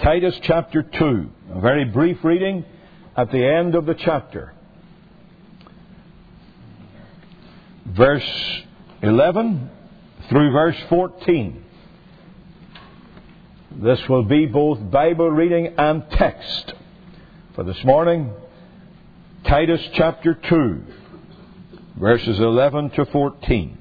Titus chapter 2. A very brief reading at the end of the chapter. Verse 11 through verse 14. This will be both Bible reading and text for this morning. Titus chapter 2, verses 11 to 14.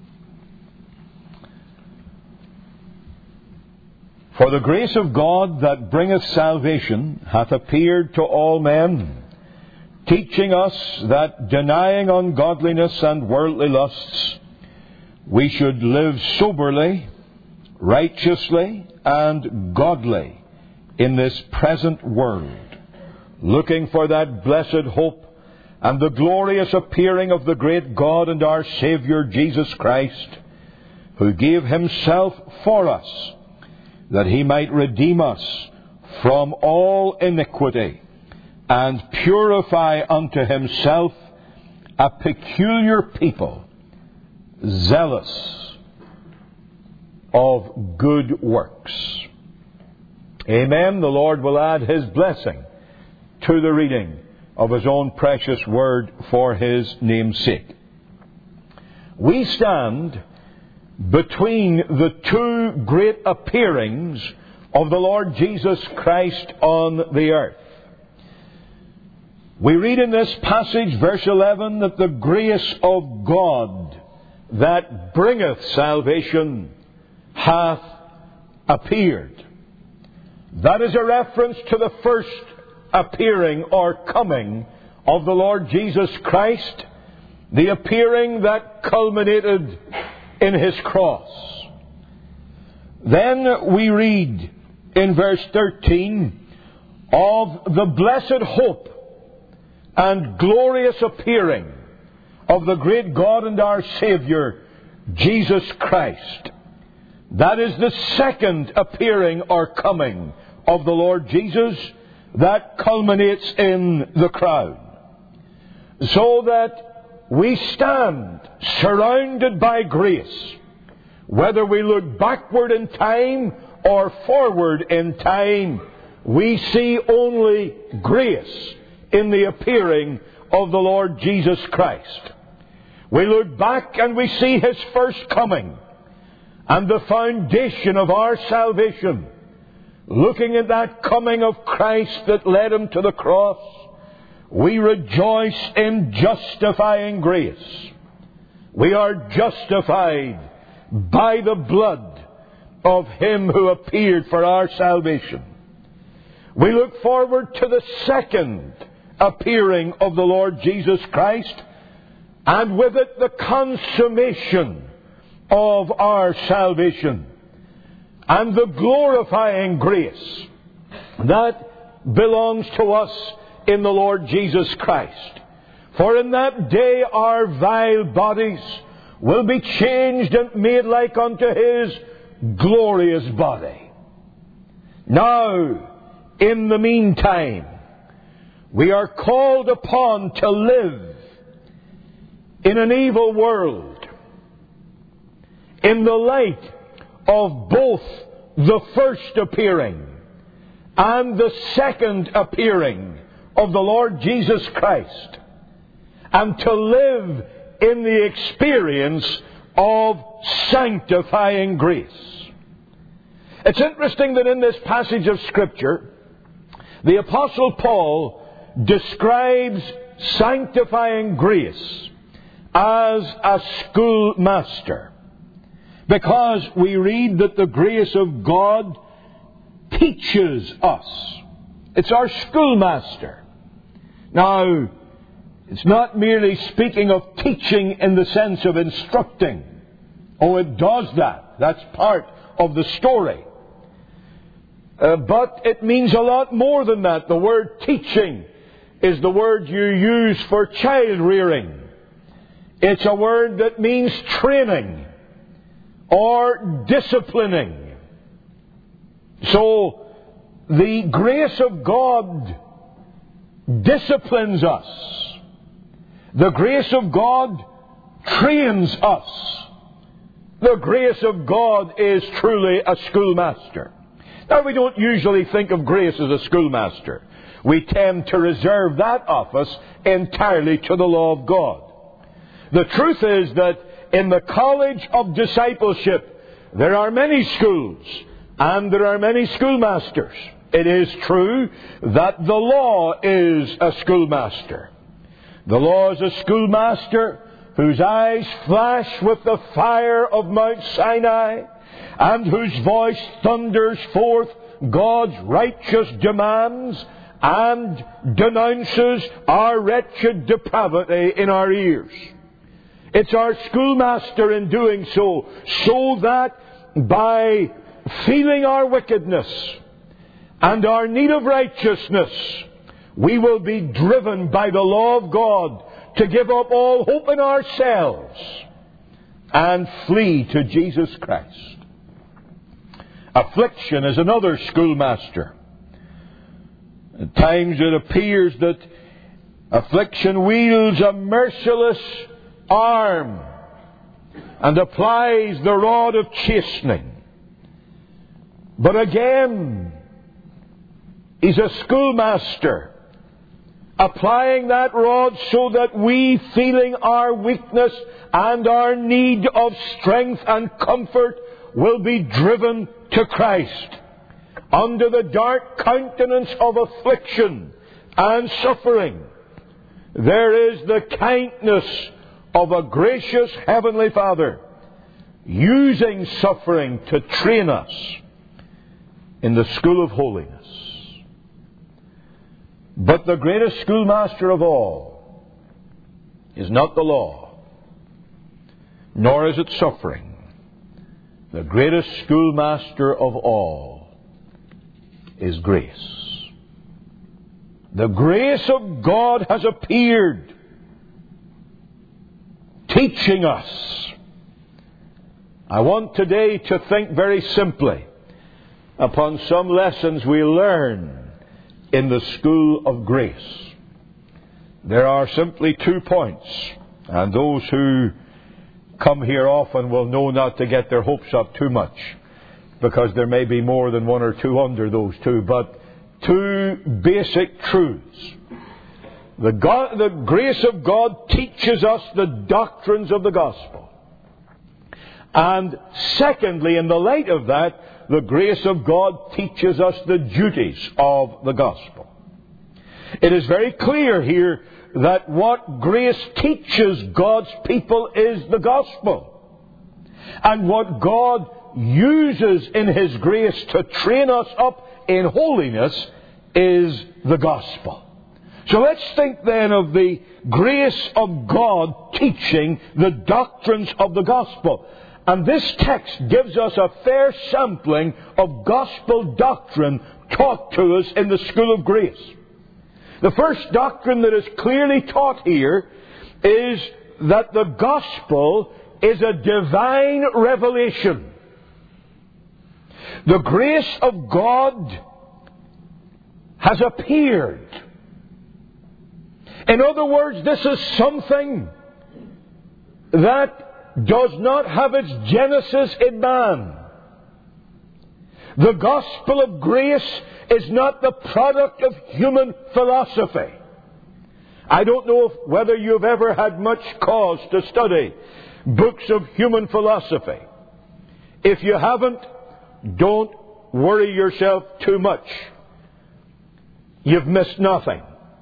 For the grace of God that bringeth salvation hath appeared to all men, teaching us that denying ungodliness and worldly lusts, we should live soberly, righteously, and godly in this present world, looking for that blessed hope and the glorious appearing of the great God and our Saviour Jesus Christ, who gave Himself for us, that He might redeem us from all iniquity, and purify unto Himself a peculiar people, zealous of good works. Amen. The Lord will add His blessing to the reading of His own precious Word for His name's sake. We stand between the two great appearings of the Lord Jesus Christ on the earth. We read in this passage, verse 11, that the grace of God that bringeth salvation hath appeared. That is a reference to the first appearing or coming of the Lord Jesus Christ, the appearing that culminated in His cross. Then we read in verse 13 of the blessed hope and glorious appearing of the great God and our Saviour, Jesus Christ. That is the second appearing or coming of the Lord Jesus that culminates in the crown. So that we stand surrounded by grace, whether we look backward in time or forward in time, we see only grace in the appearing of the Lord Jesus Christ. We look back and we see His first coming and the foundation of our salvation, looking at that coming of Christ that led Him to the cross. We rejoice in justifying grace. We are justified by the blood of Him who appeared for our salvation. We look forward to the second appearing of the Lord Jesus Christ, and with it the consummation of our salvation and the glorifying grace that belongs to us in the Lord Jesus Christ. For in that day our vile bodies will be changed and made like unto His glorious body. Now, in the meantime, we are called upon to live in an evil world in the light of both the first appearing and the second appearing of the Lord Jesus Christ, and to live in the experience of sanctifying grace. It's interesting that in this passage of Scripture, the Apostle Paul describes sanctifying grace as a schoolmaster, because we read that the grace of God teaches us. It's our schoolmaster. Now, it's not merely speaking of teaching in the sense of instructing. Oh, it does that. That's part of the story. But it means a lot more than that. The word teaching is the word you use for child rearing. It's a word that means training or disciplining. So, the grace of God disciplines us. The grace of God trains us. The grace of God is truly a schoolmaster. Now, we don't usually think of grace as a schoolmaster. We tend to reserve that office entirely to the law of God. The truth is that in the college of discipleship, there are many schools and there are many schoolmasters. It is true that the law is a schoolmaster. The law is a schoolmaster whose eyes flash with the fire of Mount Sinai and whose voice thunders forth God's righteous demands and denounces our wretched depravity in our ears. It's our schoolmaster in doing so that by feeling our wickedness and our need of righteousness, we will be driven by the law of God to give up all hope in ourselves and flee to Jesus Christ. Affliction is another schoolmaster. At times it appears that affliction wields a merciless arm and applies the rod of chastening. But again, he's a schoolmaster, applying that rod so that we, feeling our weakness and our need of strength and comfort, will be driven to Christ. Under the dark countenance of affliction and suffering, there is the kindness of a gracious Heavenly Father, using suffering to train us in the school of holiness. But the greatest schoolmaster of all is not the law, nor is it suffering. The greatest schoolmaster of all is grace. The grace of God has appeared, teaching us. I want today to think very simply upon some lessons we learn in the school of grace. There are simply 2 points, and those who come here often will know not to get their hopes up too much, because there may be more than 1 or 2 under those 2, but 2 basic truths. The grace of God teaches us the doctrines of the gospel. And secondly, in the light of that, the grace of God teaches us the duties of the gospel. It is very clear here that what grace teaches God's people is the gospel. And what God uses in His grace to train us up in holiness is the gospel. So let's think then of the grace of God teaching the doctrines of the gospel. And this text gives us a fair sampling of gospel doctrine taught to us in the school of grace. The first doctrine that is clearly taught here is that the gospel is a divine revelation. The grace of God has appeared. In other words, this is something that does not have its genesis in man. The gospel of grace is not the product of human philosophy. I don't know whether you've ever had much cause to study books of human philosophy. If you haven't, don't worry yourself too much. You've missed nothing.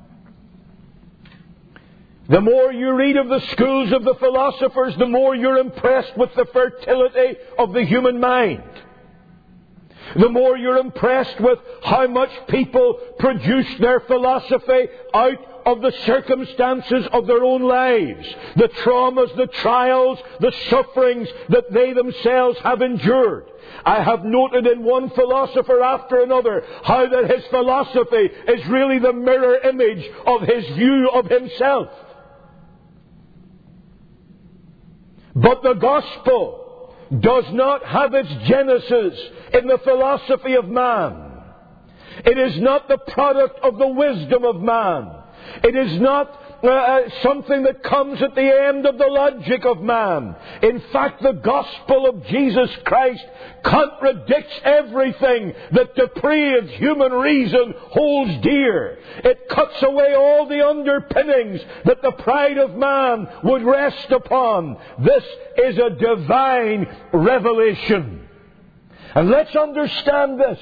The more you read of the schools of the philosophers, the more you're impressed with the fertility of the human mind. The more you're impressed with how much people produce their philosophy out of the circumstances of their own lives, the traumas, the trials, the sufferings that they themselves have endured. I have noted in one philosopher after another how that his philosophy is really the mirror image of his view of himself. But the gospel does not have its genesis in the philosophy of man. It is not the product of the wisdom of man. It is not something that comes at the end of the logic of man. In fact, the gospel of Jesus Christ contradicts everything that depraved human reason holds dear. It cuts away all the underpinnings that the pride of man would rest upon. This is a divine revelation. And let's understand this.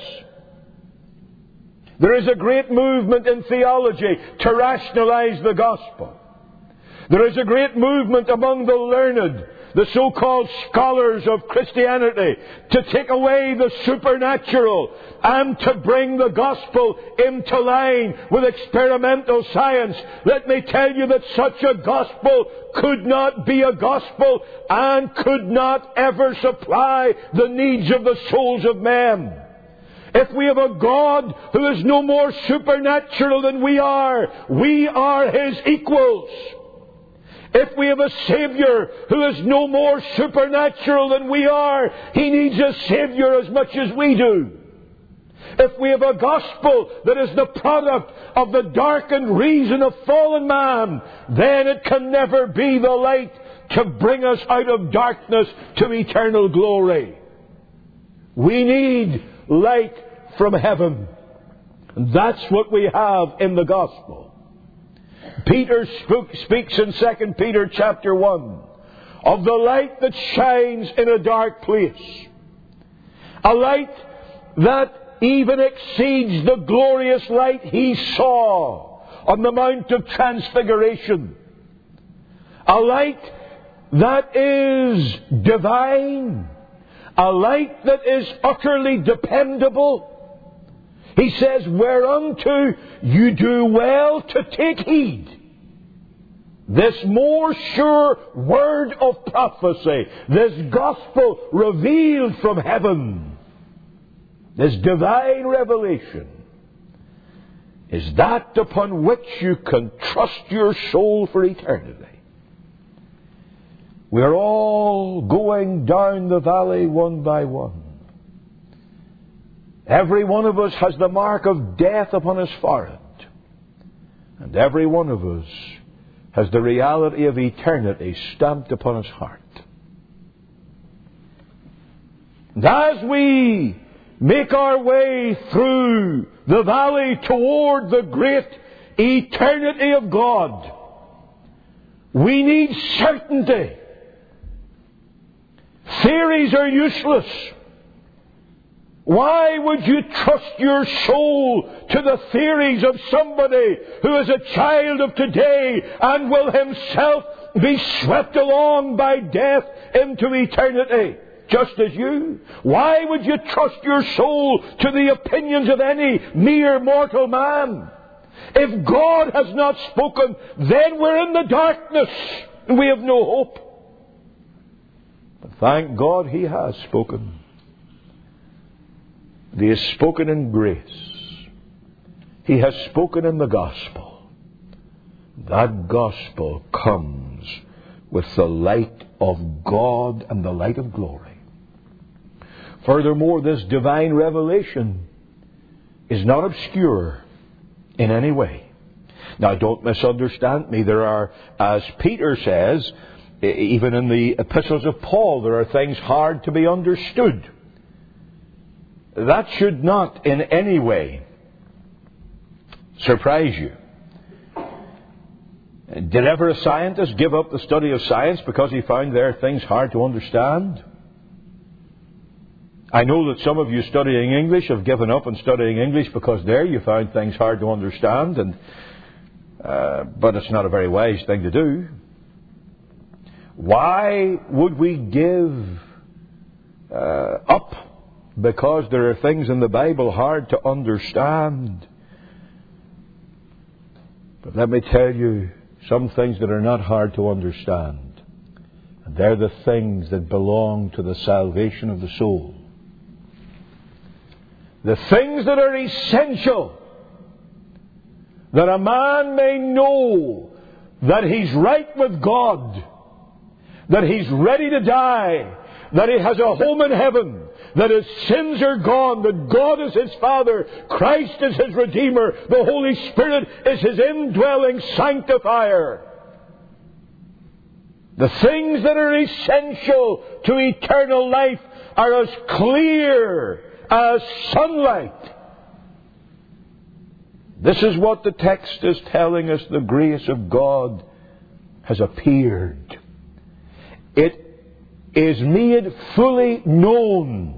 There is a great movement in theology to rationalize the gospel. There is a great movement among the learned, the so-called scholars of Christianity, to take away the supernatural and to bring the gospel into line with experimental science. Let me tell you that such a gospel could not be a gospel and could not ever supply the needs of the souls of men. If we have a God who is no more supernatural than we are His equals. If we have a Savior who is no more supernatural than we are, He needs a Savior as much as we do. If we have a gospel that is the product of the darkened reason of fallen man, then it can never be the light to bring us out of darkness to eternal glory. We need light from heaven. And that's what we have in the gospel. Peter speaks in 2 Peter chapter 1 of the light that shines in a dark place. A light that even exceeds the glorious light he saw on the Mount of Transfiguration. A light that is divine. A light that is utterly dependable. He says, whereunto you do well to take heed. This more sure word of prophecy, this gospel revealed from heaven, this divine revelation, is that upon which you can trust your soul for eternity. We are all going down the valley one by one. Every one of us has the mark of death upon his forehead. And every one of us has the reality of eternity stamped upon his heart. And as we make our way through the valley toward the great eternity of God, we need certainty. Theories are useless. Why would you trust your soul to the theories of somebody who is a child of today and will himself be swept along by death into eternity, just as you? Why would you trust your soul to the opinions of any mere mortal man? If God has not spoken, then we're in the darkness and we have no hope. But thank God He has spoken. He has spoken in grace. He has spoken in the gospel. That gospel comes with the light of God and the light of glory. Furthermore, this divine revelation is not obscure in any way. Now, don't misunderstand me. There are, as Peter says, even in the epistles of Paul, there are things hard to be understood. That should not in any way surprise you. Did ever a scientist give up the study of science because he found there things hard to understand? I know that some of you studying English have given up on studying English because there you found things hard to understand, but it's not a very wise thing to do. Why would we give up because there are things in the Bible hard to understand? But let me tell you some things that are not hard to understand. And they're the things that belong to the salvation of the soul. The things that are essential, that a man may know that he's right with God, that he's ready to die, that he has a home in heaven, that his sins are gone, that God is his Father, Christ is his Redeemer, the Holy Spirit is his indwelling sanctifier. The things that are essential to eternal life are as clear as sunlight. This is what the text is telling us. The grace of God has appeared. It is made fully known.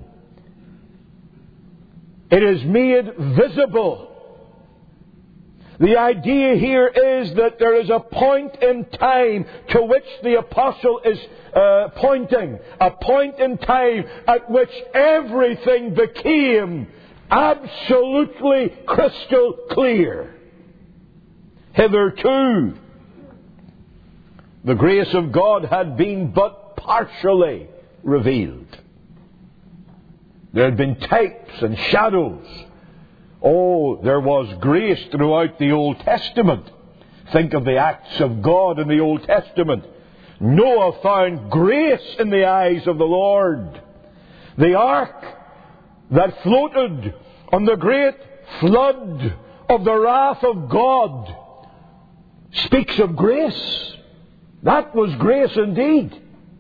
It is made visible. The idea here is that there is a point in time to which the apostle is pointing. A point in time at which everything became absolutely crystal clear. Hitherto, the grace of God had been but partially revealed. There had been types and shadows. Oh, there was grace throughout the Old Testament. Think of the acts of God in the Old Testament. Noah found grace in the eyes of the Lord. The ark that floated on the great flood of the wrath of God speaks of grace. That was grace indeed.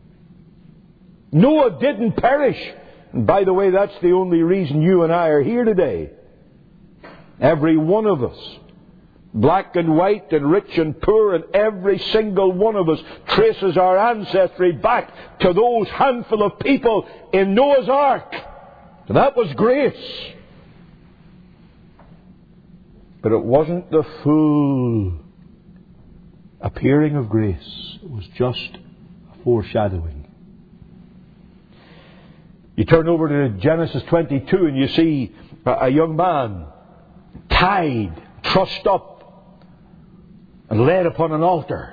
Noah didn't perish. And by the way, that's the only reason you and I are here today. Every one of us, black and white and rich and poor, and every single one of us traces our ancestry back to those handful of people in Noah's Ark. And that was grace. But it wasn't the full appearing of grace. It was just a foreshadowing. You turn over to Genesis 22 and you see a young man tied, trussed up, and laid upon an altar.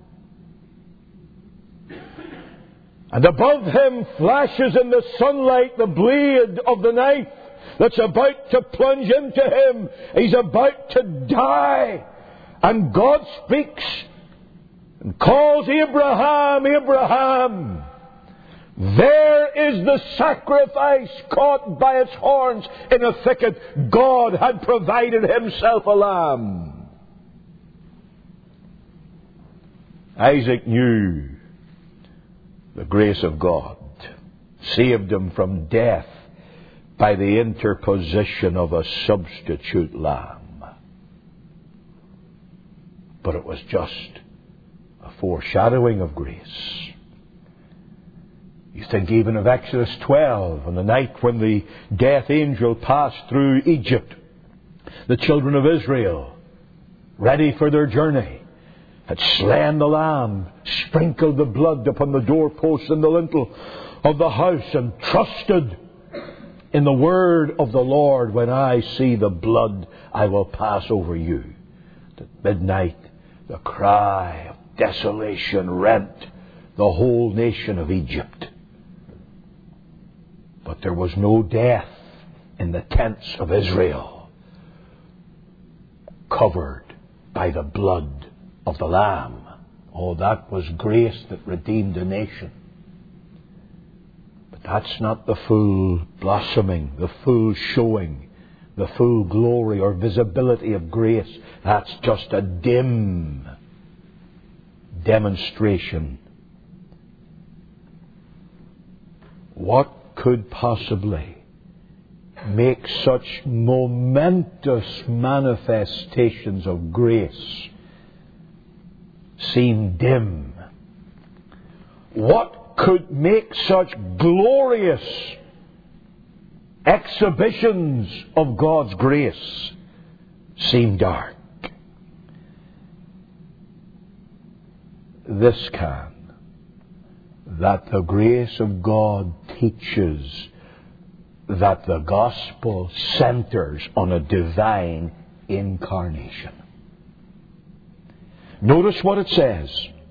And above him flashes in the sunlight the blade of the knife that's about to plunge into him. He's about to die. And God speaks and calls Abraham, Abraham. There is the sacrifice caught by its horns in a thicket. God had provided himself a lamb. Isaac knew the grace of God saved him from death by the interposition of a substitute lamb. But it was just a foreshadowing of grace. You think even of Exodus 12, on the night when the death angel passed through Egypt. The children of Israel, ready for their journey, had slain the lamb, sprinkled the blood upon the doorposts and the lintel of the house, and trusted in the word of the Lord. When I see the blood, I will pass over you. At midnight, the cry of desolation rent the whole nation of Egypt. But there was no death in the tents of Israel, covered by the blood of the Lamb. Oh, that was grace that redeemed a nation. But that's not the full blossoming, the full showing, the full glory or visibility of grace. That's just a dim demonstration. What could possibly make such momentous manifestations of grace seem dim? What could make such glorious exhibitions of God's grace seem dark? This can. That the grace of God teaches that the gospel centers on a divine incarnation. Notice what it says.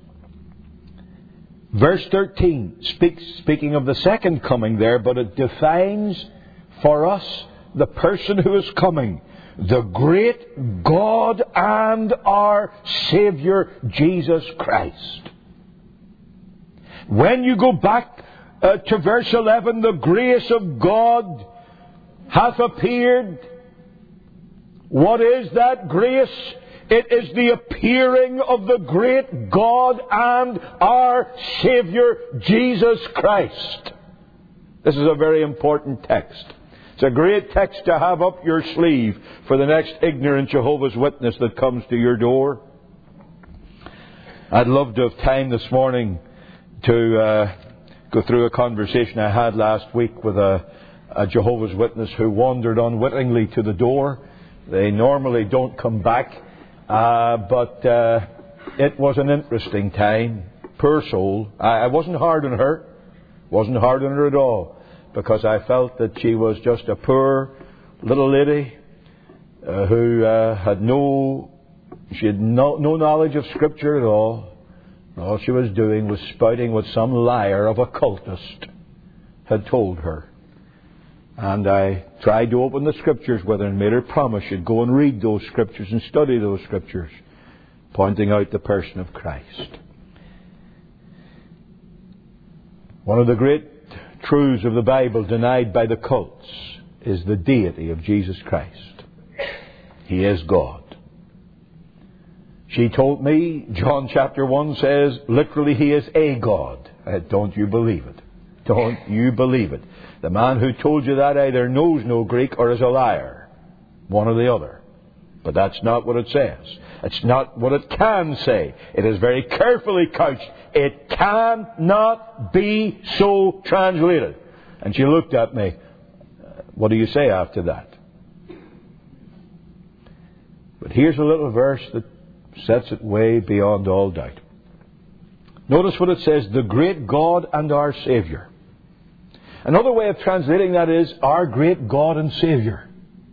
Verse 13 speaking of the second coming there, but it defines for us the person who is coming, the great God and our Savior, Jesus Christ. When you go back to verse 11, the grace of God hath appeared. What is that grace? It is the appearing of the great God and our Saviour, Jesus Christ. This is a very important text. It's a great text to have up your sleeve for the next ignorant Jehovah's Witness that comes to your door. I'd love to have time this morning to go through a conversation I had last week with a Jehovah's Witness who wandered unwittingly to the door. They normally don't come back, but it was an interesting time. Poor soul. I wasn't hard on her. Wasn't hard on her at all, because I felt that she was just a poor little lady who had no knowledge of Scripture at all. All she was doing was spouting what some liar of a cultist had told her. And I tried to open the Scriptures with her and made her promise she'd go and read those Scriptures and study those Scriptures, pointing out the person of Christ. One of the great truths of the Bible denied by the cults is the deity of Jesus Christ. He is God. She told me, John chapter 1 says, literally, He is a God. Don't you believe it? Don't you believe it? The man who told you that either knows no Greek or is a liar. One or the other. But that's not what it says. It's not what it can say. It is very carefully couched. It cannot be so translated. And she looked at me. What do you say after that? But here's a little verse that sets it way beyond all doubt. Notice what it says, the great God and our Saviour. Another way of translating that is, our great God and Saviour.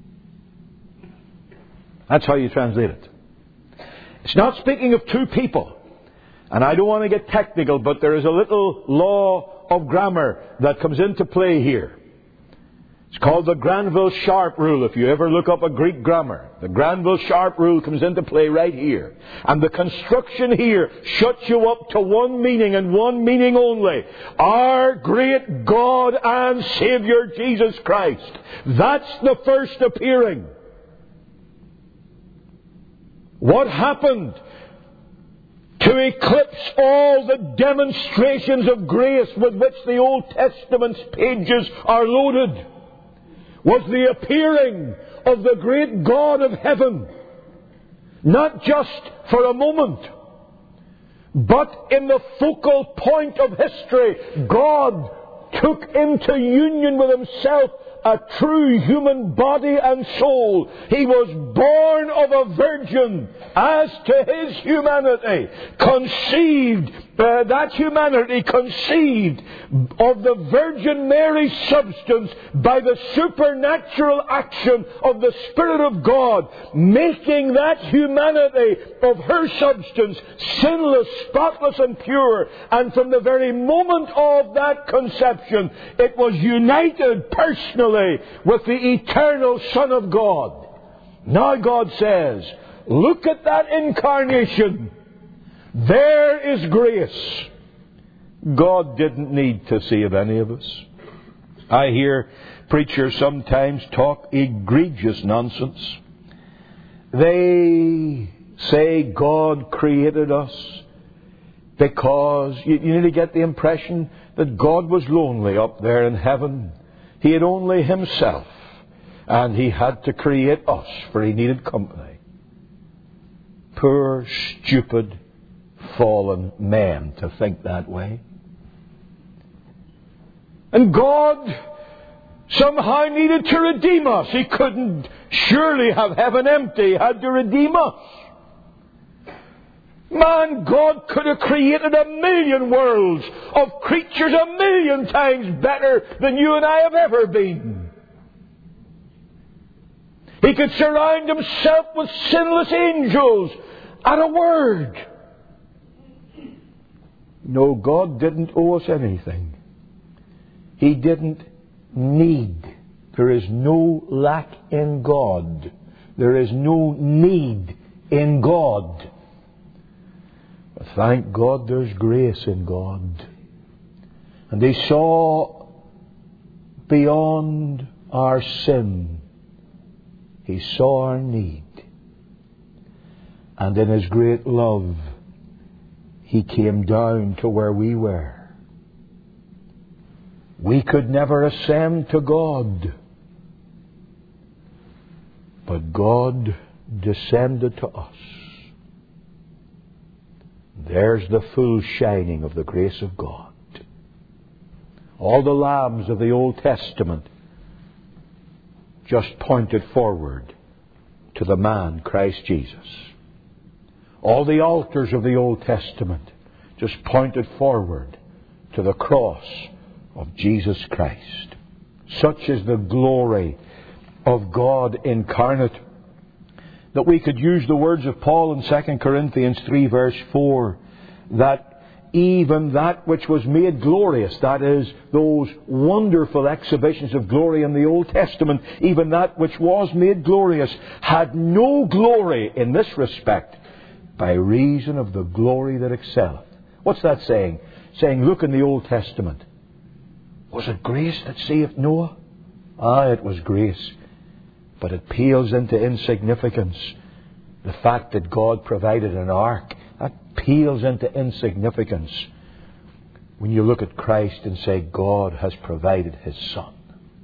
That's how you translate it. It's not speaking of two people. And I don't want to get technical, but there is a little law of grammar that comes into play here. It's called the Granville-Sharp rule. If you ever look up a Greek grammar, the Granville-Sharp rule comes into play right here. And the construction here shuts you up to one meaning and one meaning only. Our great God and Saviour Jesus Christ. That's the first appearing. What happened to eclipse all the demonstrations of grace with which the Old Testament's pages are loaded was the appearing of the great God of heaven. Not just for a moment, but in the focal point of history, God took into union with Himself a true human body and soul. He was born of a virgin as to His humanity, conceived, that humanity conceived of the Virgin Mary's substance by the supernatural action of the Spirit of God, making that humanity of her substance sinless, spotless and pure. And from the very moment of that conception, it was united personally with the eternal Son of God. Now God says, look at that incarnation. There is grace. God didn't need to save any of us. I hear preachers sometimes talk egregious nonsense. They say God created us because you need to get the impression that God was lonely up there in heaven. He had only Himself, and He had to create us, for He needed company. Poor, stupid, fallen men to think that way. And God somehow needed to redeem us. He couldn't surely have heaven empty. He had to redeem us. Man, God could have created 1,000,000 worlds of creatures 1,000,000 times better than you and I have ever been. He could surround Himself with sinless angels at a word. No, God didn't owe us anything. He didn't need. There is no lack in God. There is no need in God. But thank God there's grace in God. And He saw beyond our sin. He saw our need. And in His great love, He came down to where we were. We could never ascend to God. But God descended to us. There's the full shining of the grace of God. All the lambs of the Old Testament just pointed forward to the man, Christ Jesus. All the altars of the Old Testament just pointed forward to the cross of Jesus Christ. Such is the glory of God incarnate that we could use the words of Paul in 2 Corinthians 3 verse 4, that even that which was made glorious, that is, those wonderful exhibitions of glory in the Old Testament, even that which was made glorious, had no glory in this respect by reason of the glory that excelleth. What's that saying? Saying, look in the Old Testament. Was it grace that saved Noah? It was grace. But it pales into insignificance. The fact that God provided an ark, that pales into insignificance when you look at Christ and say, God has provided His Son.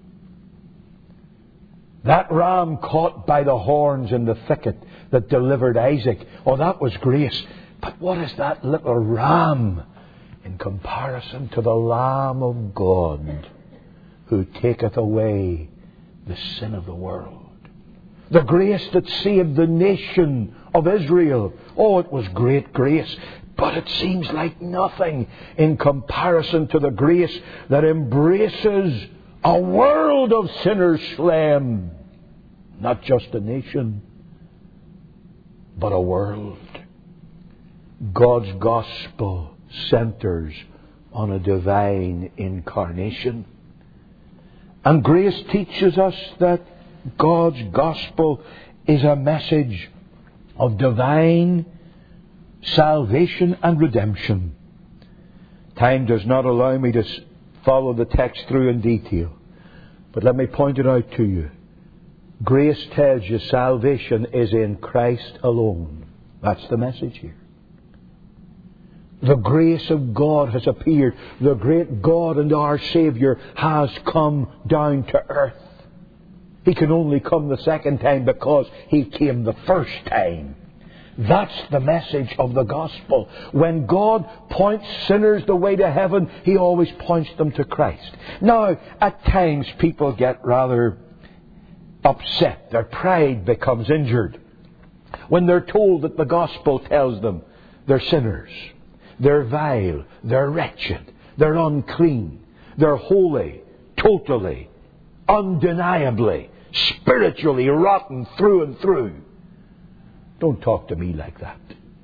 That ram caught by the horns in the thicket that delivered Isaac, that was grace. But what is that little ram in comparison to the Lamb of God who taketh away the sin of the world? The grace that saved the nation of Israel. It was great grace. But it seems like nothing in comparison to the grace that embraces a world of sinners slain. Not just a nation, but a world. God's gospel centers on a divine incarnation. And grace teaches us that God's gospel is a message of divine salvation and redemption. Time does not allow me to follow the text through in detail, but let me point it out to you. Grace tells you salvation is in Christ alone. That's the message here. The grace of God has appeared. The great God and our Saviour has come down to earth. He can only come the second time because He came the first time. That's the message of the gospel. When God points sinners the way to heaven, He always points them to Christ. Now, at times people get rather upset. Their pride becomes injured when they're told that the gospel tells them they're sinners, they're vile, they're wretched, they're unclean, they're holy, totally, undeniably, spiritually rotten through and through. Don't talk to me like that.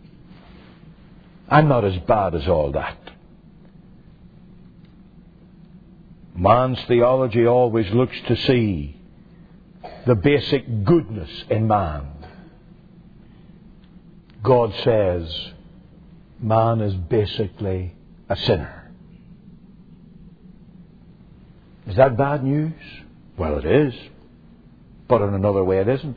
I'm not as bad as all that. Man's theology always looks to see the basic goodness in man. God says man is basically a sinner. Is that bad news? Well, it is. But in another way, it isn't.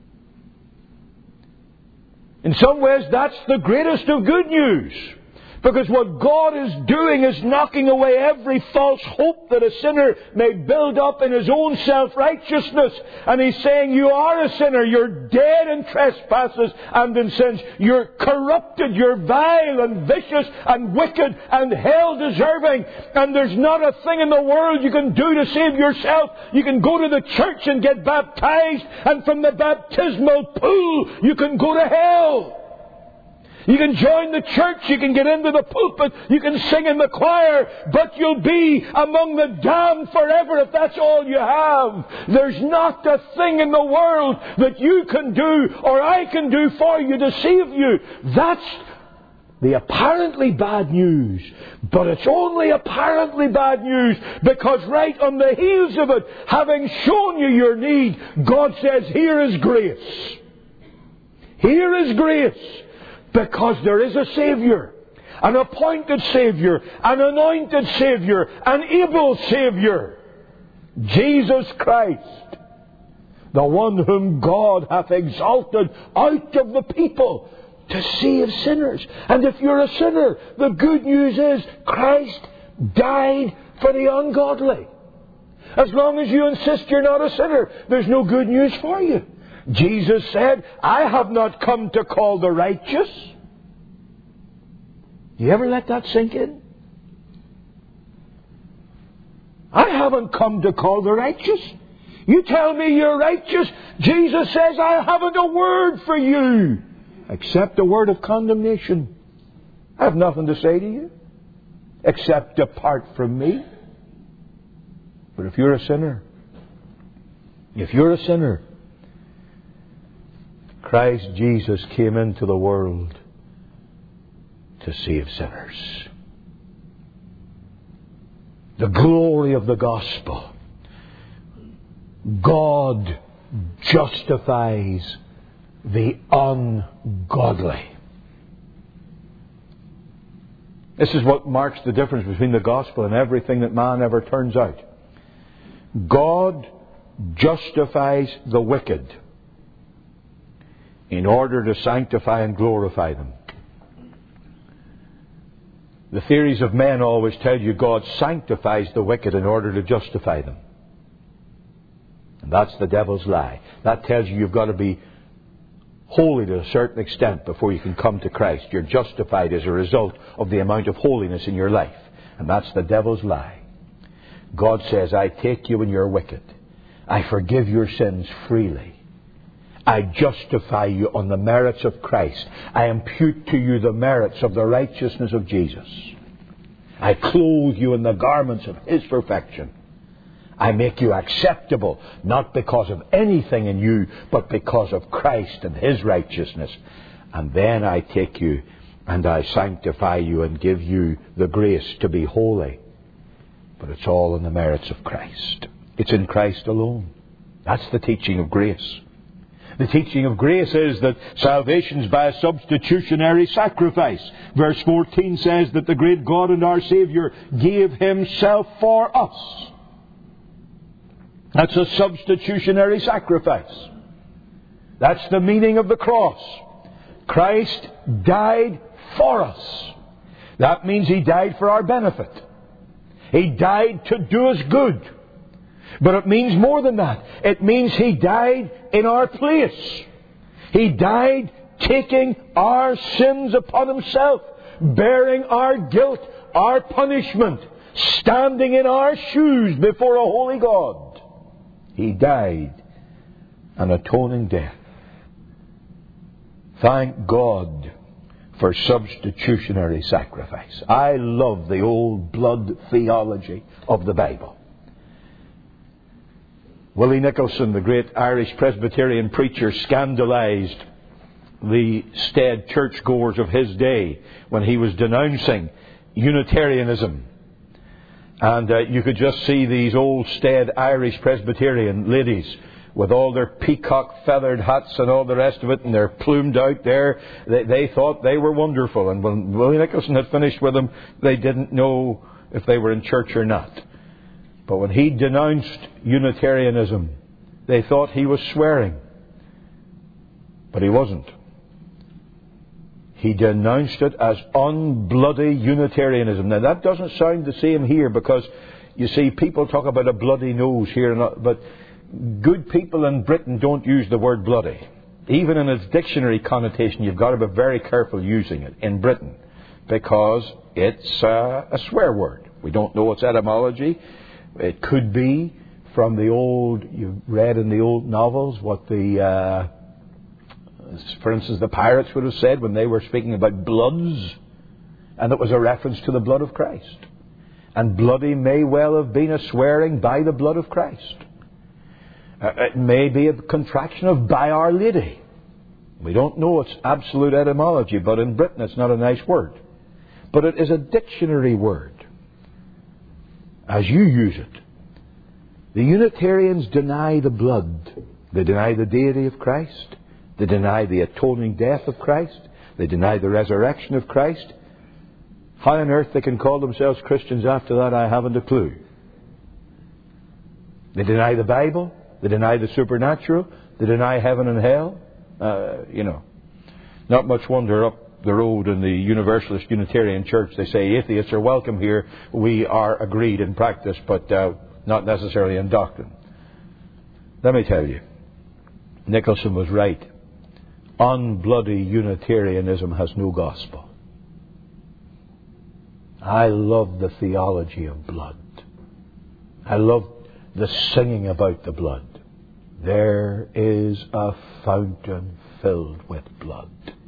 In some ways, that's the greatest of good news. Because what God is doing is knocking away every false hope that a sinner may build up in his own self-righteousness. And He's saying, you are a sinner. You're dead in trespasses and in sins. You're corrupted. You're vile and vicious and wicked and hell-deserving. And there's not a thing in the world you can do to save yourself. You can go to the church and get baptized. And from the baptismal pool, you can go to hell. You can join the church, you can get into the pulpit, you can sing in the choir, but you'll be among the damned forever if that's all you have. There's not a thing in the world that you can do or I can do for you to save you. That's the apparently bad news. But it's only apparently bad news because right on the heels of it, having shown you your need, God says, here is grace. Here is grace. Because there is a Saviour. an appointed Saviour, an anointed Saviour, an able Saviour. Jesus Christ, the one whom God hath exalted out of the people to save sinners. And if you're a sinner, the good news is Christ died for the ungodly. As long as you insist you're not a sinner, there's no good news for you. Jesus said, I have not come to call the righteous. You ever let that sink in? I haven't come to call the righteous. You tell me you're righteous. Jesus says, I haven't a word for you except a word of condemnation. I have nothing to say to you except depart from me. But if you're a sinner, Christ Jesus came into the world to save sinners. The glory of the gospel. God justifies the ungodly. This is what marks the difference between the gospel and everything that man ever turns out. God justifies the wicked in order to sanctify and glorify them. The theories of men always tell you God sanctifies the wicked in order to justify them. And that's the devil's lie. That tells you you've got to be holy to a certain extent before you can come to Christ. You're justified as a result of the amount of holiness in your life. And that's the devil's lie. God says, I take you when you're wicked. I forgive your sins freely. I justify you on the merits of Christ. I impute to you the merits of the righteousness of Jesus. I clothe you in the garments of His perfection. I make you acceptable, not because of anything in you, but because of Christ and His righteousness. And then I take you and I sanctify you and give you the grace to be holy. But it's all in the merits of Christ. It's in Christ alone. That's the teaching of grace. The teaching of grace is that salvation is by a substitutionary sacrifice. Verse 14 says that the great God and our Saviour gave Himself for us. That's a substitutionary sacrifice. That's the meaning of the cross. Christ died for us. That means He died for our benefit. He died to do us good. But it means more than that. It means He died in our place. He died taking our sins upon Himself, bearing our guilt, our punishment, standing in our shoes before a holy God. He died an atoning death. Thank God for substitutionary sacrifice. I love the old blood theology of the Bible. Willie Nicholson, the great Irish Presbyterian preacher, scandalized the staid churchgoers of his day when he was denouncing Unitarianism. And you could just see these old staid Irish Presbyterian ladies with all their peacock feathered hats and all the rest of it, and they're plumed out there. They thought they were wonderful. And when Willie Nicholson had finished with them, they didn't know if they were in church or not. But when he denounced Unitarianism, they thought he was swearing. But he wasn't. He denounced it as unbloody Unitarianism. Now that doesn't sound the same here, because you see people talk about a bloody nose here, but good people in Britain don't use the word bloody. Even in its dictionary connotation, you've got to be very careful using it in Britain, because it's a swear word. We don't know its etymology. It could be from the old, you've read in the old novels what for instance, the pirates would have said when they were speaking about bloods, and it was a reference to the blood of Christ. And bloody may well have been a swearing by the blood of Christ. It may be a contraction of by Our Lady. We don't know its absolute etymology, but in Britain it's not a nice word. But it is a dictionary word, as you use it. The Unitarians deny the blood. They deny the deity of Christ. They deny the atoning death of Christ. They deny the resurrection of Christ. How on earth they can call themselves Christians after that, I haven't a clue. They deny the Bible. They deny the supernatural. They deny heaven and hell. Not much wonder up the road in the Universalist Unitarian Church they say atheists are welcome here. We are agreed in practice, but not necessarily in doctrine. Let me tell you, Nicholson was right. Unbloody Unitarianism has no gospel. I love the theology of blood. I love the singing about the blood. There is a fountain filled with blood,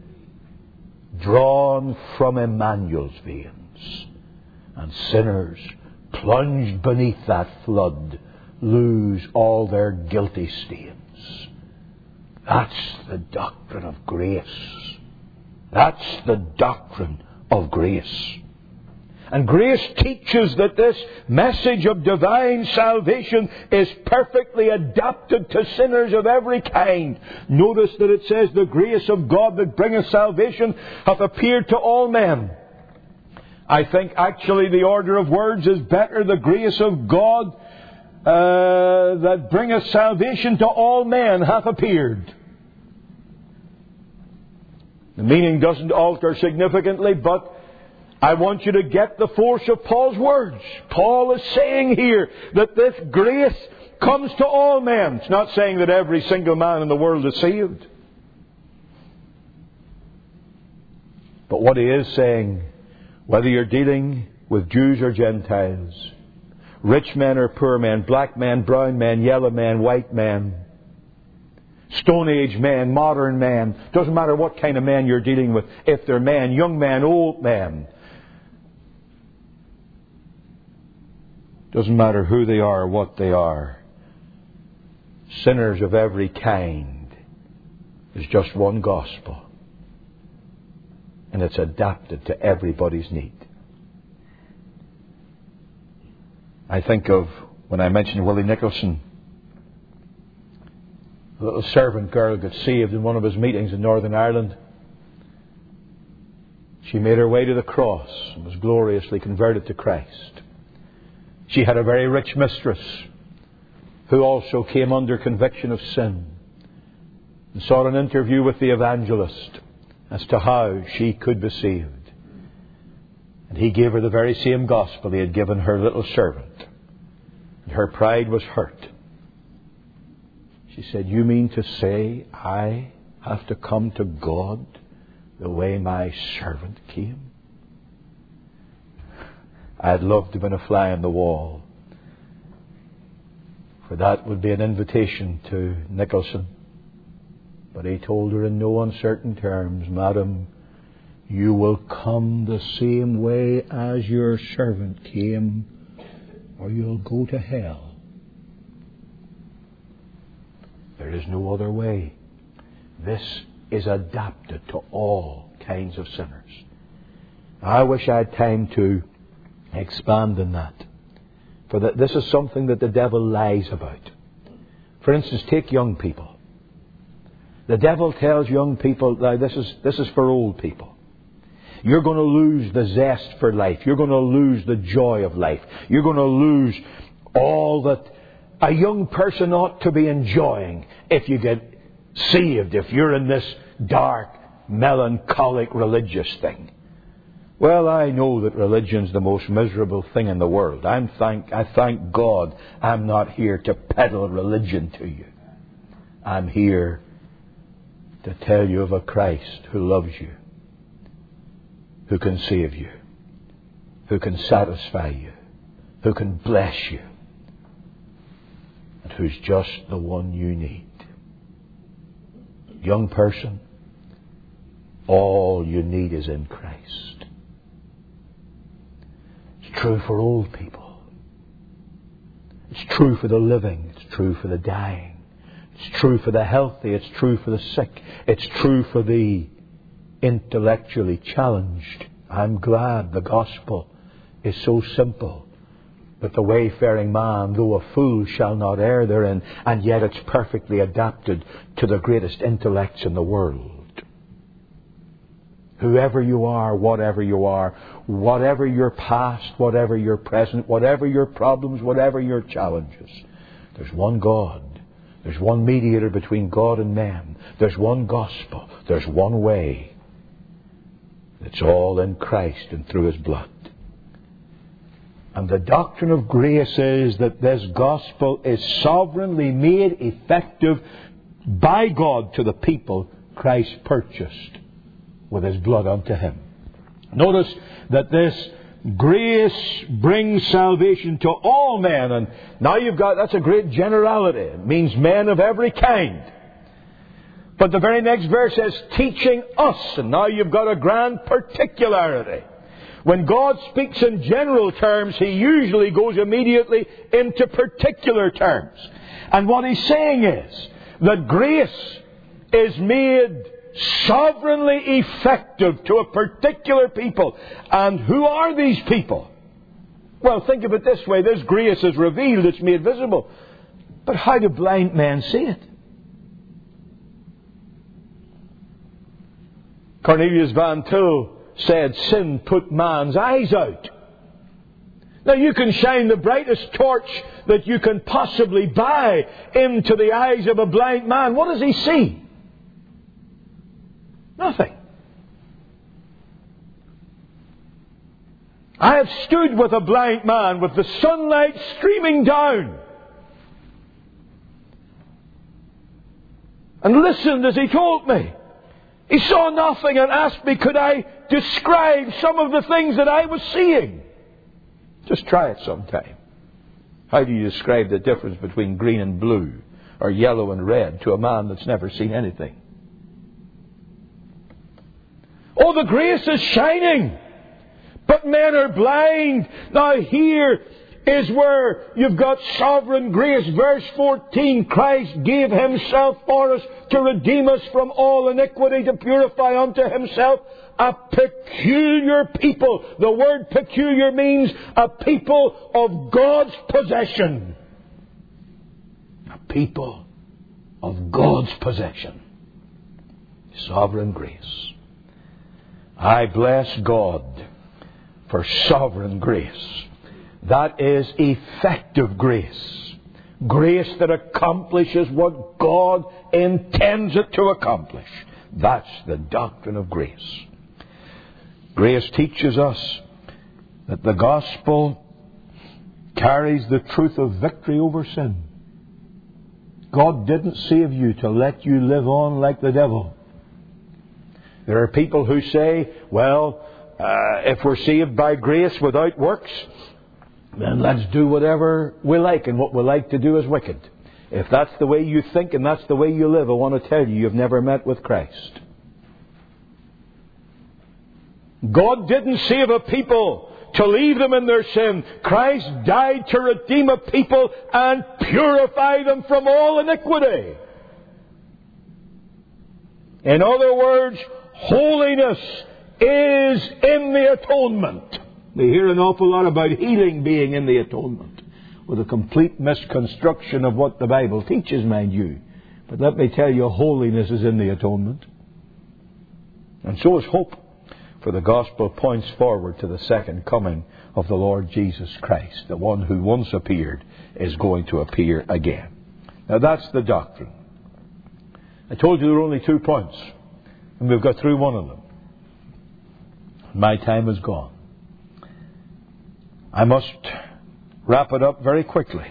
drawn from Emmanuel's veins, and sinners plunged beneath that flood lose all their guilty stains. That's the doctrine of grace. That's the doctrine of grace. And grace teaches that this message of divine salvation is perfectly adapted to sinners of every kind. Notice that it says, the grace of God that bringeth salvation hath appeared to all men. I think actually the order of words is better. The grace of God that bringeth salvation to all men hath appeared. The meaning doesn't alter significantly, but I want you to get the force of Paul's words. Paul is saying here that this grace comes to all men. It's not saying that every single man in the world is saved. But what he is saying, whether you're dealing with Jews or Gentiles, rich men or poor men, black men, brown men, yellow men, white men, Stone Age men, modern men, doesn't matter what kind of men you're dealing with, if they're men, young men, old men, doesn't matter who they are or what they are. Sinners of every kind. There's just one gospel. And it's adapted to everybody's need. I think of, when I mentioned Willie Nicholson, a little servant girl got saved in one of his meetings in Northern Ireland. She made her way to the cross and was gloriously converted to Christ. She had a very rich mistress who also came under conviction of sin and sought an interview with the evangelist as to how she could be saved. And he gave her the very same gospel he had given her little servant. And her pride was hurt. She said, "You mean to say I have to come to God the way my servant came?" I'd love to have been a fly on the wall. For that would be an invitation to Nicholson. But he told her in no uncertain terms, "Madam, you will come the same way as your servant came, or you'll go to hell. There is no other way. This is adapted to all kinds of sinners." I wish I had time to expand on that. For this is something that the devil lies about. For instance, take young people. The devil tells young people, now this is for old people. You're going to lose the zest for life. You're going to lose the joy of life. You're going to lose all that a young person ought to be enjoying if you get saved, if you're in this dark, melancholic religious thing. Well, I know that religion's the most miserable thing in the world. I thank God I'm not here to peddle religion to you. I'm here to tell you of a Christ who loves you, who can save you, who can satisfy you, who can bless you, and who's just the one you need. Young person, all you need is in Christ. It's true for old people. It's true for the living. It's true for the dying. It's true for the healthy. It's true for the sick. It's true for the intellectually challenged. I'm glad the gospel is so simple that the wayfaring man, though a fool, shall not err therein, and yet it's perfectly adapted to the greatest intellects in the world. Whoever you are, whatever your past, whatever your present, whatever your problems, whatever your challenges, there's one God. There's one mediator between God and man. There's one gospel. There's one way. It's all in Christ and through His blood. And the doctrine of grace is that this gospel is sovereignly made effective by God to the people Christ purchased with His blood unto Him. Notice that this grace brings salvation to all men. And now that's a great generality. It means men of every kind. But the very next verse says, teaching us. And now you've got a grand particularity. When God speaks in general terms, He usually goes immediately into particular terms. And what He's saying is that grace is made sovereignly effective to a particular people. And who are these people? Well, think of it this way. This grace is revealed, it's made visible. But how do blind men see it? Cornelius Van Til said, sin put man's eyes out. Now you can shine the brightest torch that you can possibly buy into the eyes of a blind man. What does he see? Nothing. I have stood with a blind man with the sunlight streaming down and listened as he told me. He saw nothing and asked me, could I describe some of the things that I was seeing? Just try it sometime. How do you describe the difference between green and blue or yellow and red to a man that's never seen anything? Oh, the grace is shining, but men are blind. Now here is where you've got sovereign grace. Verse 14, Christ gave Himself for us to redeem us from all iniquity, to purify unto Himself a peculiar people. The word peculiar means a people of God's possession. A people of God's possession. Sovereign grace. I bless God for sovereign grace. That is effective grace. Grace that accomplishes what God intends it to accomplish. That's the doctrine of grace. Grace teaches us that the gospel carries the truth of victory over sin. God didn't save you to let you live on like the devil. There are people who say, well, if we're saved by grace without works, then let's do whatever we like, and what we like to do is wicked. If that's the way you think and that's the way you live, I want to tell you, you've never met with Christ. God didn't save a people to leave them in their sin. Christ died to redeem a people and purify them from all iniquity. In other words, holiness is in the atonement. We hear an awful lot about healing being in the atonement, with a complete misconstruction of what the Bible teaches, mind you. But let me tell you, holiness is in the atonement. And so is hope. For the gospel points forward to the second coming of the Lord Jesus Christ. The one who once appeared is going to appear again. Now that's the doctrine. I told you there were only 2 points, and we've got through one of them. My time is gone. I must wrap it up very quickly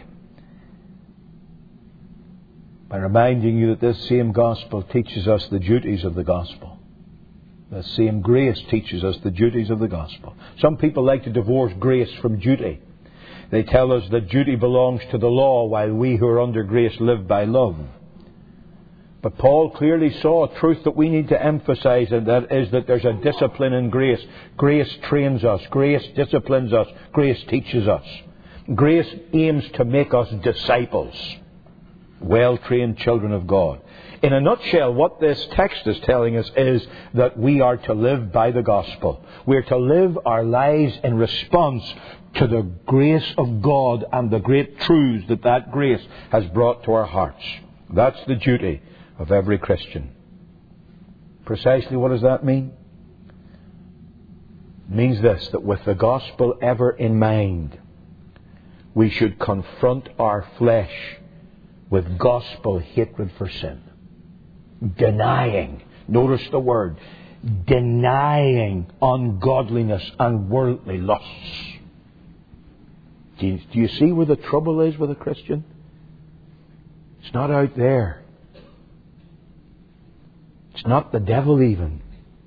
by reminding you that this same gospel teaches us the duties of the gospel. The same grace teaches us the duties of the gospel. Some people like to divorce grace from duty. They tell us that duty belongs to the law, while we who are under grace live by love. But Paul clearly saw a truth that we need to emphasize, and that is that there's a discipline in grace. Grace trains us. Grace disciplines us. Grace teaches us. Grace aims to make us disciples, well-trained children of God. In a nutshell, what this text is telling us is that we are to live by the gospel. We are to live our lives in response to the grace of God and the great truths that that grace has brought to our hearts. That's the duty of every Christian. Precisely what does that mean? It means this, that with the gospel ever in mind, we should confront our flesh with gospel hatred for sin. Denying, notice the word, denying ungodliness and worldly lusts. Do you see where the trouble is with a Christian? It's not out there. It's not the devil even.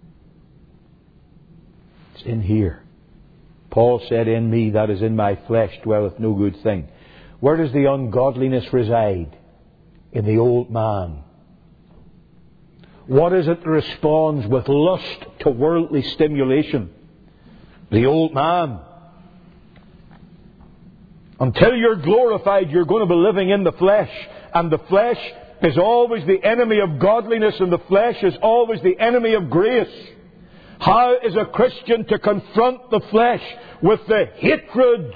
It's in here. Paul said, "In me, that is in my flesh, dwelleth no good thing." Where does the ungodliness reside? In the old man. What is it that responds with lust to worldly stimulation? The old man. Until you're glorified, you're going to be living in the flesh. And the flesh is always the enemy of godliness, and the flesh is always the enemy of grace. How is a Christian to confront the flesh with the hatred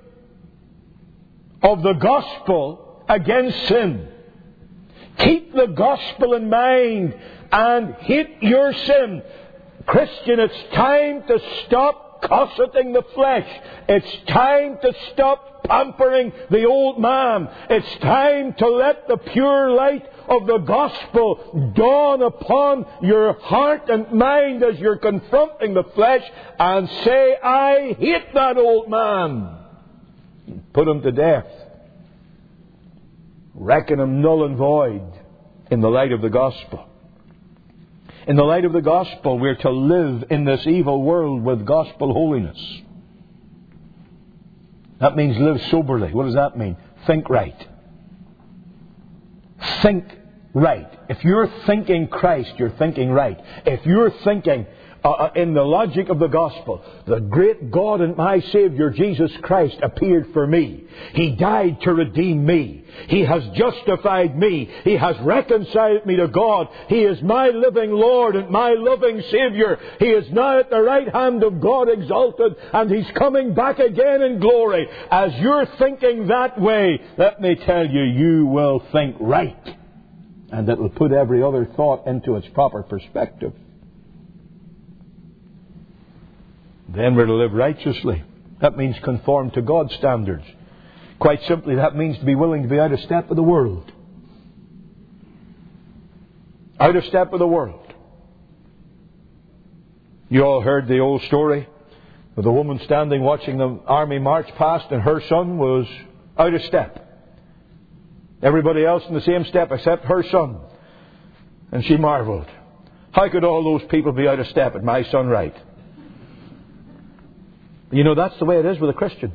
of the gospel against sin? Keep the gospel in mind and hate your sin. Christian, it's time to stop cosseting the flesh. It's time to stop pampering the old man. It's time to let the pure light of the gospel dawn upon your heart and mind as you're confronting the flesh, and say, "I hate that old man." Put him to death. Reckon him null and void in the light of the gospel. In the light of the gospel, we're to live in this evil world with gospel holiness. That means live soberly. What does that mean? Think right. Think right. If you're thinking Christ, you're thinking right. If you're thinking in the logic of the gospel, the great God and my Saviour Jesus Christ appeared for me. He died to redeem me. He has justified me. He has reconciled me to God. He is my living Lord and my loving Saviour. He is now at the right hand of God exalted, and He's coming back again in glory. As you're thinking that way, let me tell you, you will think right. And it will put every other thought into its proper perspective. Then we're to live righteously. That means conform to God's standards. Quite simply, that means to be willing to be out of step with the world. Out of step with the world. You all heard the old story of the woman standing watching the army march past, and her son was out of step. Everybody else in the same step except her son. And she marvelled. How could all those people be out of step and my son right? You know, that's the way it is with a Christian.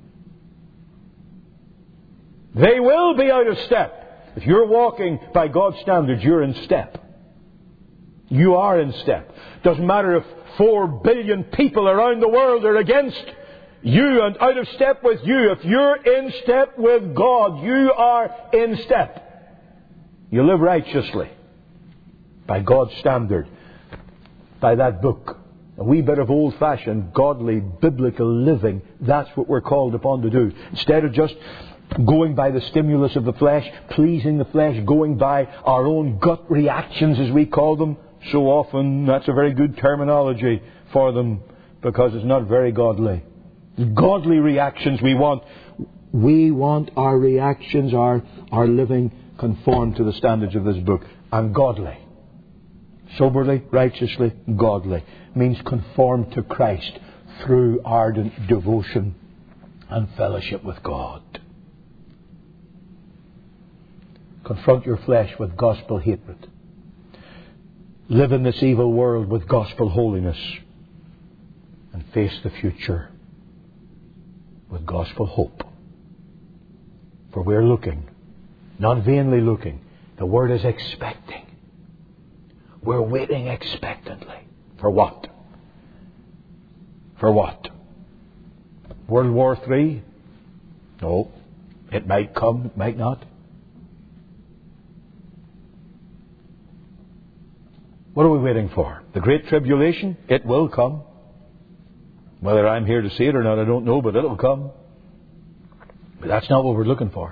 They will be out of step. If you're walking by God's standards, you're in step. You are in step. Doesn't matter if 4 billion people around the world are against you and out of step with you. If you're in step with God, you are in step. You live righteously by God's standard, by that book. A wee bit of old-fashioned, godly, biblical living. That's what we're called upon to do. Instead of just going by the stimulus of the flesh, pleasing the flesh, going by our own gut reactions, as we call them. So often, that's a very good terminology for them, because it's not very godly. Godly reactions we want. We want our reactions, our living, conform to the standards of this book. And godly. Soberly, righteously, godly. Means conform to Christ through ardent devotion and fellowship with God. Confront your flesh with gospel hatred. Live in this evil world with gospel holiness. And face the future with gospel hope. For we're looking, not vainly looking. The word is expecting. We're waiting expectantly. For what? For what? World War III? No. It might come, it might not. What are we waiting for? The Great Tribulation? It will come. Whether I'm here to see it or not, I don't know, but it'll come. But that's not what we're looking for.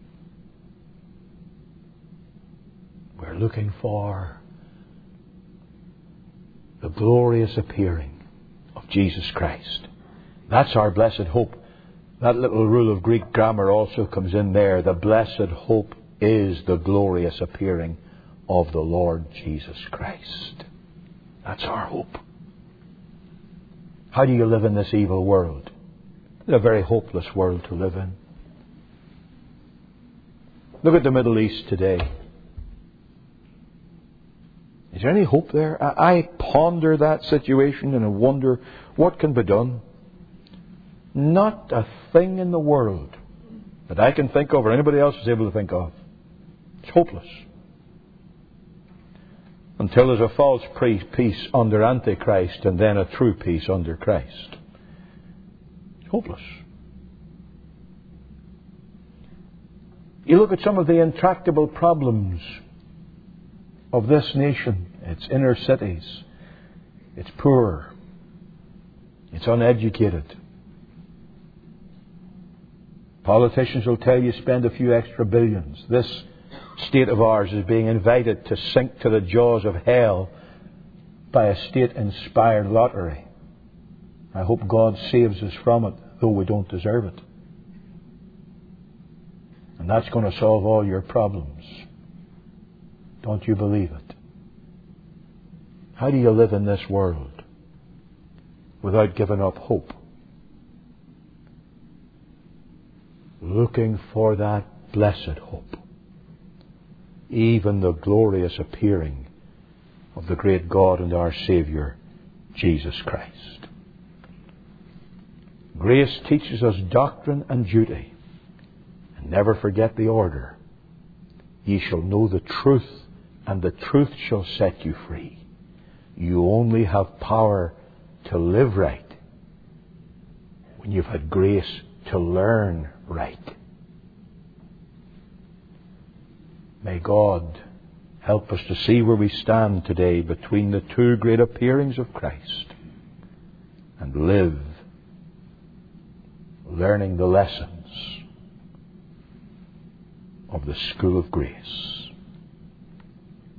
We're looking for the glorious appearing of Jesus Christ. That's our blessed hope. That little rule of Greek grammar also comes in there. The blessed hope is the glorious appearing of the Lord Jesus Christ. That's our hope. How do you live in this evil world? It's a very hopeless world to live in. Look at the Middle East today. Is there any hope there? I ponder that situation and I wonder what can be done. Not a thing in the world that I can think of or anybody else is able to think of. It's hopeless. Until there's a false peace under Antichrist and then a true peace under Christ. It's hopeless. You look at some of the intractable problems of this nation. Its inner cities. It's poor. It's uneducated. Politicians will tell you spend a few extra billions. This state of ours is being invited to sink to the jaws of hell by a state-inspired lottery. I hope God saves us from it, though we don't deserve it. And that's going to solve all your problems. Don't you believe it? How do you live in this world without giving up hope? Looking for that blessed hope. Even the glorious appearing of the great God and our Saviour, Jesus Christ. Grace teaches us doctrine and duty. And never forget the order. Ye shall know the truth, and the truth shall set you free. You only have power to live right when you've had grace to learn right. May God help us to see where we stand today between the two great appearings of Christ and live learning the lessons of the school of grace.